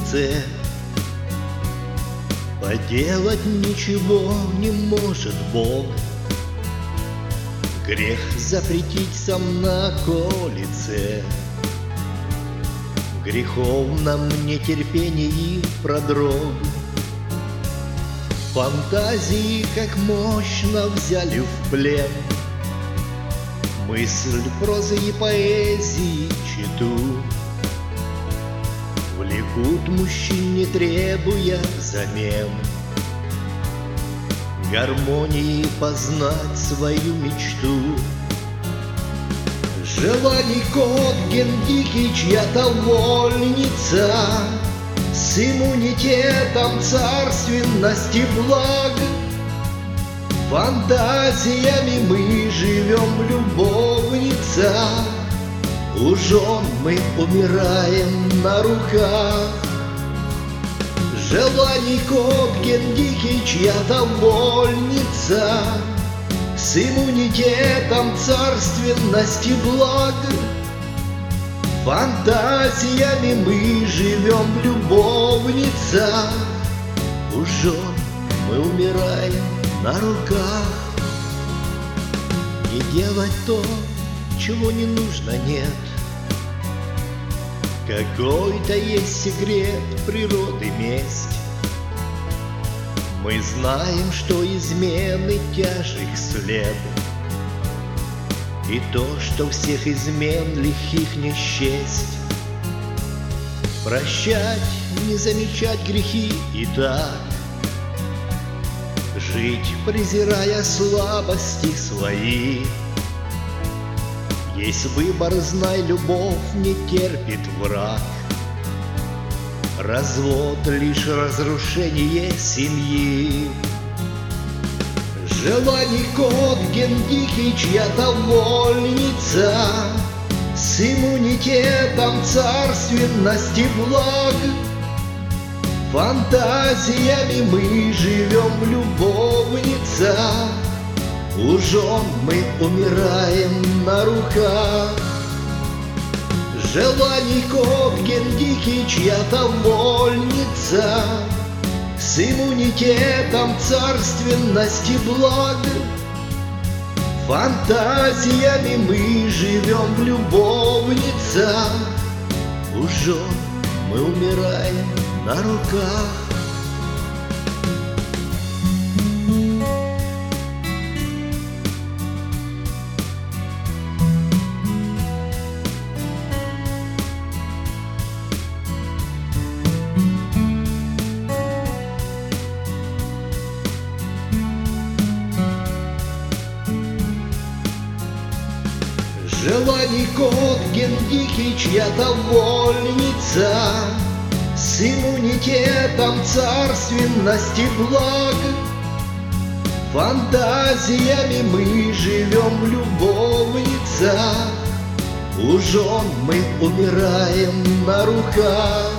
лице. Поделать ничего не может Бог, грех запретить сам на колице. В греховном нетерпении продрог, фантазии как мощно взяли в плен мысль прозы и поэзии читу. Влекут мужчин, не требуя замен, гармонии познать свою мечту. Желаний кот Гендикий, чья-то вольница, с иммунитетом царственности благ. Фантазиями мы живем, любовница, у жен мы умираем на руках. Желаний кот Гендикий, чья-то вольница, с иммунитетом царственности благ. Фантазиями мы живем, любовница, у жен мы умираем на руках. Не делать то, чего не нужно, нет. Какой-то есть секрет природы месть. Мы знаем, что измены тяжек след, и то, что всех измен лихих не счесть. Прощать, не замечать грехи и так жить, презирая слабости свои. Есть выбор, знай, любовь не терпит враг. Развод — лишь разрушение семьи. Желаний кот Гендикий, чья-то вольница, с иммунитетом царственности благ. Фантазиями мы живем, любовница, у жен мы умираем на руках. Желаний кот Гендикий, чья-то вольница, с иммунитетом царственности благ. Фантазиями мы живем, любовница, у жен мы умираем на руках. Желаний кот Гендикий, чья-то вольница, с иммунитетом царственности благ. Фантазиями мы живем, любовница, у жен мы умираем на руках.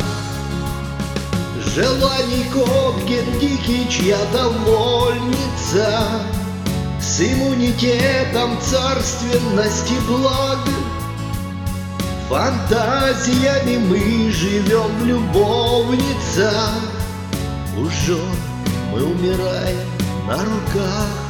Желаний кот Гендикий, чья-то вольница, с иммунитетом царственности благ. Фантазиями мы живем, любовница, у жен мы умираем на руках.